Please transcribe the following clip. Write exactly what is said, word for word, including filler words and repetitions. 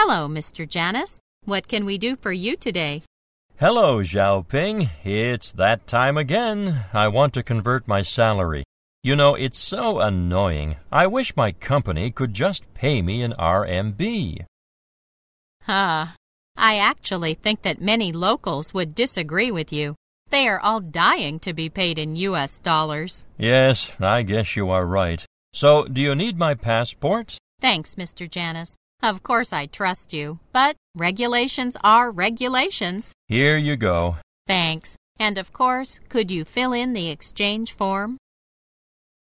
Hello, Mister Janus. What can we do for you today? Hello, Xiaoping. It's that time again. I want to convert my salary. You know, it's so annoying. I wish my company could just pay me in R M B. Ah, I actually think that many locals would disagree with you. They are all dying to be paid in U S dollars. Yes, I guess you are right. So, do you need my passport? Thanks, Mister Janus. Of course I trust you, but regulations are regulations. Here you go. Thanks. And of course, could you fill in the exchange form?